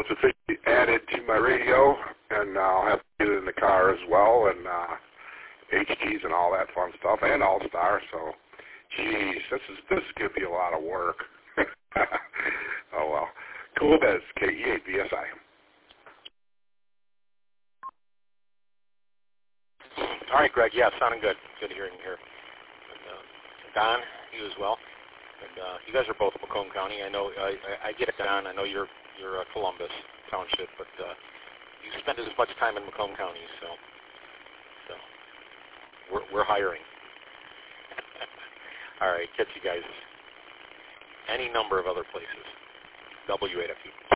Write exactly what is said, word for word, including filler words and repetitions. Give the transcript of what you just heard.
it's officially added to my radio, and I'll have to get it in the car as well, and uh, H Ds and all that fun stuff, and All-Star. So, geez, this is this is gonna be a lot of work. Oh well, cool biz. K E eight B S I. All right, Greg. Yeah, sounding good. Good hearing you here. And, uh, Don, you as well. And uh, you guys are both Macomb County. I know. I, I get it, Don. I know you're you're uh, Columbus Township, but uh, you spend as much time in Macomb County, so so we're we're hiring. All right, catch you guys any number of other places. W eight F U.